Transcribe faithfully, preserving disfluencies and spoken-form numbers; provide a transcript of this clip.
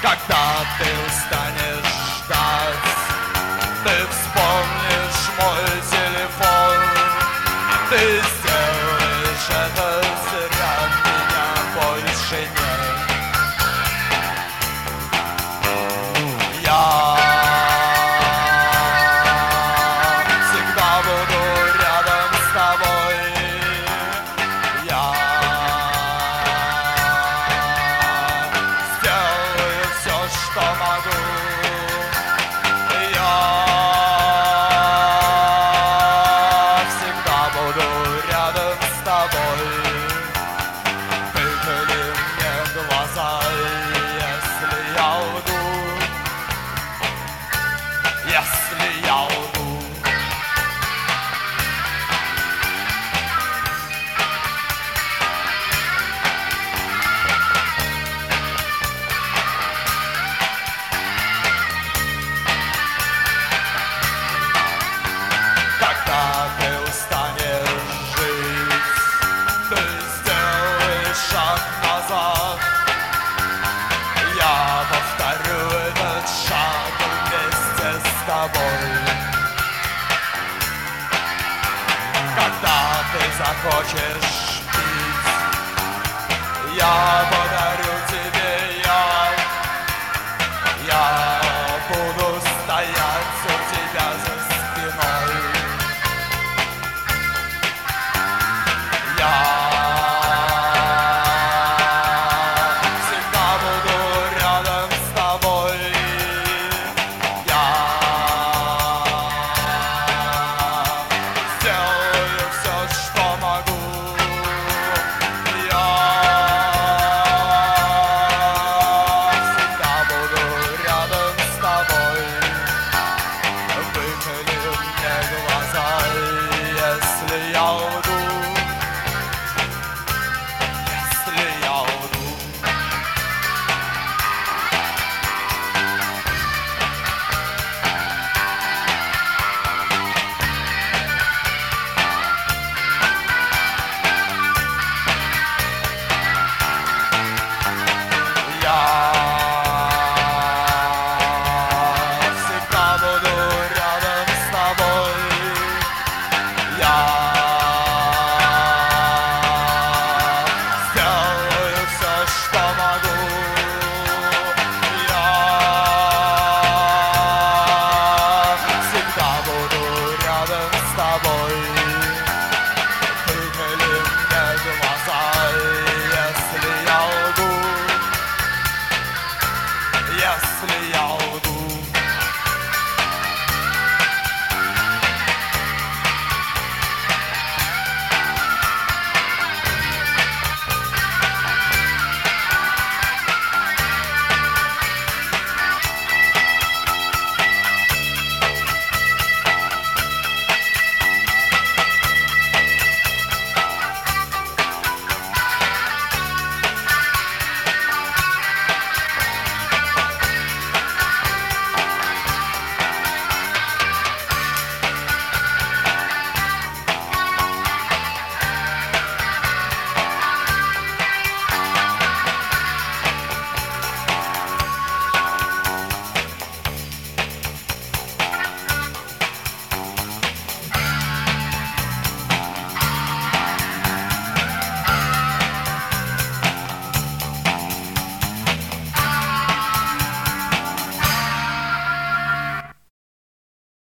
Когда ты устанешь ждать, ты вспомнишь мой телефон. Ты сделаешь это зря, меня больше нет. Я всегда буду рядом с тобой. Я сделаю все, что могу. Я всегда буду рядом с тобой. Выколи мне глаза, если я лгу, если я лгу. Когда ты устанешь жить, ты сделаешь шаг назад. Я повторю этот шаг вместе с тобой. Когда ты захочешь пить, я